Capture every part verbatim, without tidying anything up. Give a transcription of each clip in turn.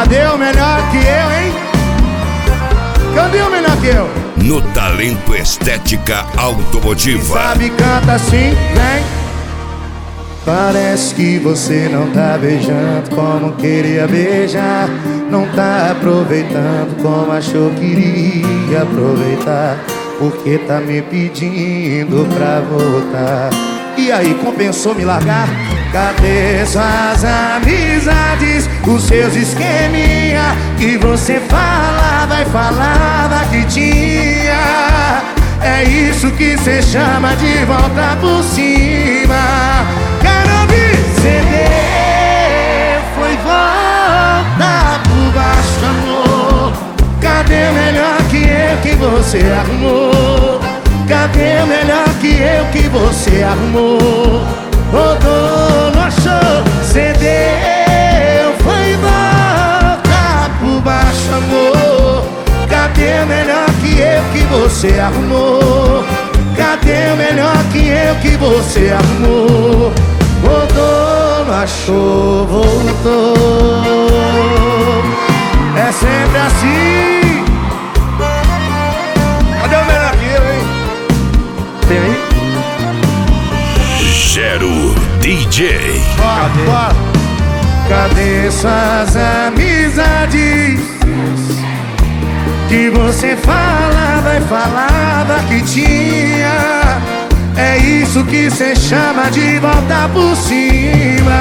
Cadê o melhor que eu, hein? Cadê o melhor que eu? No Talento Estética Automotiva. Sabe, canta assim, vem. Parece que você não tá beijando como queria beijar. Não tá aproveitando como achou que iria aproveitar. Porque tá me pedindo pra voltar. E aí, compensou me largar? Cadê suas amizades? Os seus esqueminha que você falava e falava que tinha. É isso que cê chama de volta por cima. Quero ouvir C D. Foi volta por baixo, amor. Cadê o melhor que eu que você arrumou? Cadê o melhor que eu que você arrumou? Rodou, não achou, cedeu, foi volta por baixo, amor. Cadê o melhor que eu que você arrumou? Cadê o melhor que eu que você arrumou? Rodou, não achou, voltou. É sempre assim. Cadê o melhor que eu, hein? Tem aí? Gero D J. Cadê? Bora. Cadê suas amizades que você falava e falava que tinha? É isso que cê chama de volta por cima.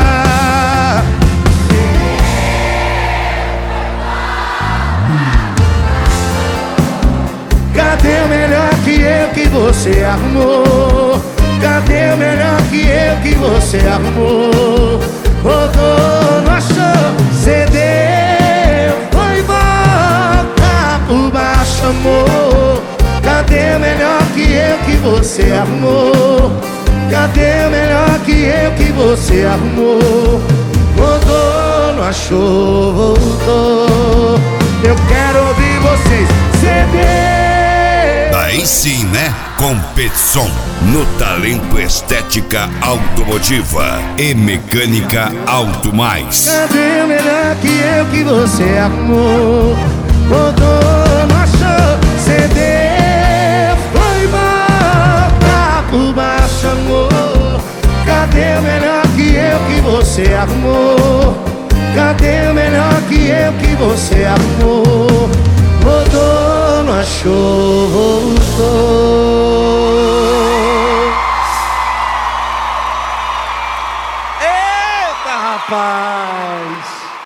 Cadê o melhor que eu que você arrumou? Cadê o melhor que eu que você arrumou? Rodou, não achou, cedeu, foi volta por baixo, amor. Cadê o melhor que eu que você arrumou? Cadê o melhor que eu que você arrumou? Rodou, não achou, voltou. Eu quero ouvir vocês, cedeu. Aí sim, né? Competição no Talento Estética Automotiva e Mecânica Auto Mais. Cadê o melhor que eu que você arrumou? Rodou, não achou, cedeu, foi volta por baixo, amor. Cadê o melhor que eu que você arrumou? Cadê o melhor que eu que você arrumou? Rodou, não achou, voltou. Eita, rapaz!